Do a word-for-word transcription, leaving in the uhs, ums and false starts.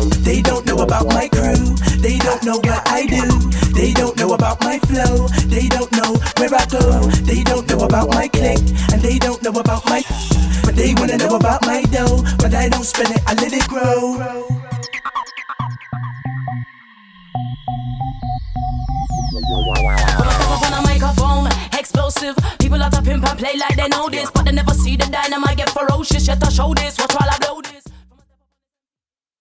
They don't know about my crew. They don't know what I do. They don't know about my flow. They don't know where I go. They don't know about my clique. And they don't know about my. But they wanna know about my dough. But I don't spend it, I let it grow. When I step up on a microphone, explosive. People out to pimp and play like they know this, but they never see the dynamite get ferocious. Yet I show this, watch while I blow this.